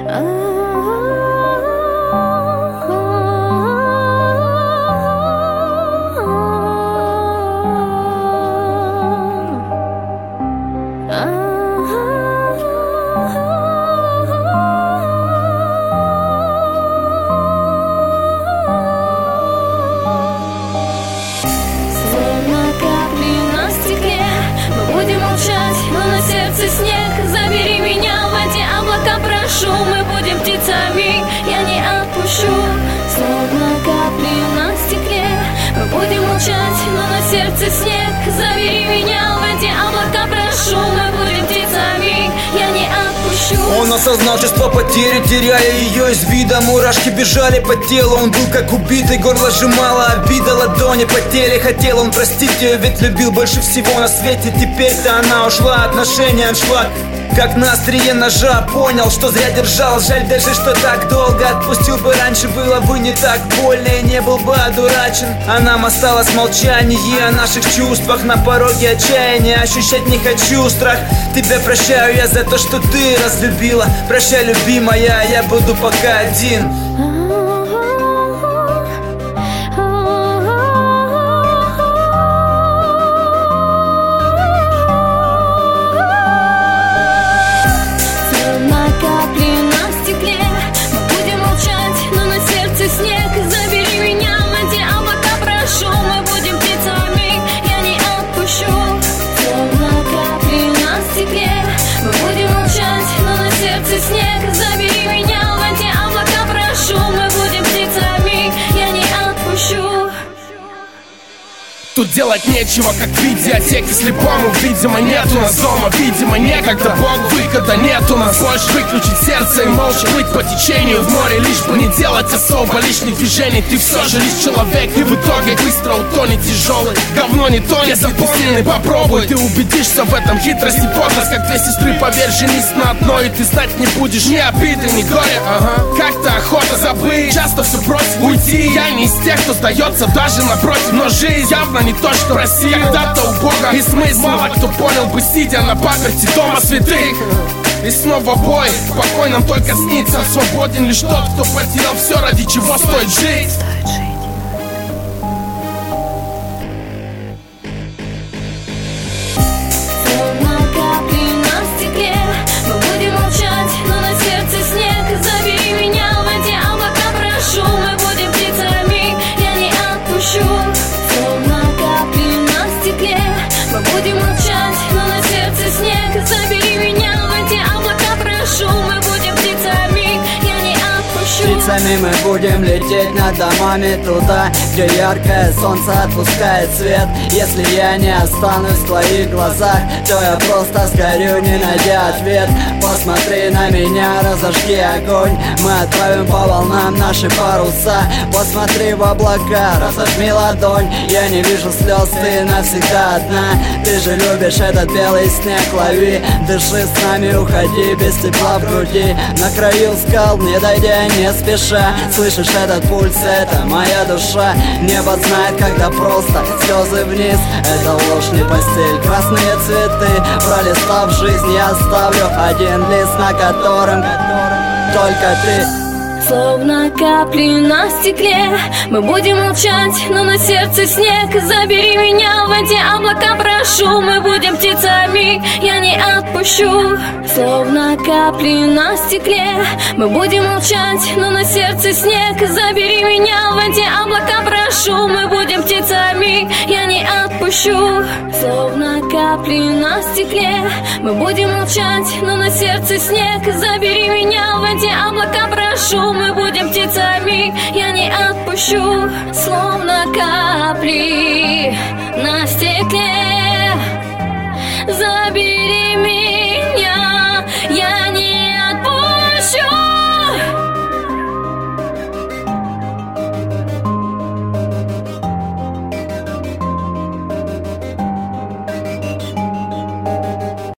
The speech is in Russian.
Мы будем птицами, я не отпущу. Словно капли на стекле, мы будем молчать, но на сердце снег. Забери меня в эти облака, прошу. Мы будем птицами, я не отпущу. Он осознал чувство потери, теряя ее из вида. Мурашки бежали по телу, он был как убитый. Горло сжимало обида, ладони потели. Хотел он простить ее, ведь любил больше всего на свете. Теперь-то она ушла, отношения аншлаг. Как на острие ножа, понял, что зря держал. Жаль даже, что так долго отпустил бы раньше. Было бы не так больно и не был бы одурачен. А нам осталось молчание о наших чувствах. На пороге отчаяния ощущать не хочу страх. Тебя прощаю я за то, что ты разлюбила. Прощай, любимая, я буду пока один. Снег, забери меня в эти облака, прошу. Мы будем птицами, я не отпущу. Тут делать нечего, как в видеотеке слепому. Видимо, нет у нас дома, видимо, некогда. Бог, выхода нет у нас. Можешь выключить сердце и молча плыть по течению в море, лишь бы не делать особо лишних движений. Ты все же лишь человек, и в итоге быстро утонет тяжелый. Говно не тонет, запустили, попробуй. Ты убедишься в этом, хитрость и подлость, как две сестры. Поверь, женись на одной, и ты знать не будешь ни обиды, ни горя. Как-то охота забыть, часто все просит уйти. Я не из тех, кто сдается, даже напротив. Но жизнь явно не то, что Россия. Когда-то у Бога и смысл мало кто понял бы, сидя на паперти дома святых. И снова бой, покой нам только снится. Свободен лишь тот, кто потерял все, ради чего стоит жить. Словно капли на стекле, мы будем молчать, но на сердце снег. Забери меня в эти облака, прошу. Мы будем птицами, я не отпущу. Словно капли на стекле, мы будем молчать, но на сердце снег. Забери меня в эти облака, прошу. Мы будем птицами, я не отпущу. Птицами мы будем лететь над домами туда, где яркое солнце отпускает свет. Если я не останусь в твоих глазах, то я просто сгорю, не найдя ответ. Посмотри на меня, разожги огонь, мы отправим по волнам наши паруса. Посмотри в облака, разожми ладонь, я не вижу слез, ты навсегда одна. Ты же любишь этот белый снег, лови, дыши с нами, уходи без тепла в груди. На краю скал, не дойдя, не спеша, слышишь этот пульс, это моя душа. Небо знает, когда просто слезы вниз. Это ложь, не постель, красные цветы. Пролистав жизнь, я оставлю один лист, на котором только ты. Словно капли на стекле, мы будем молчать, но на сердце снег. Забери меня в эти облака, прошу. Мы будем птицами, я не отпущу. Словно капли на стекле, мы будем молчать, но на сердце снег. Забери меня в эти облака, прошу. Мы будем птицами, я не отпущу. Словно капли на стекле, мы будем молчать, но на сердце снег. Забери меня в эти облака, прошу. Мы будем птицами, я не отпущу. Словно капли на стекле, забери меня.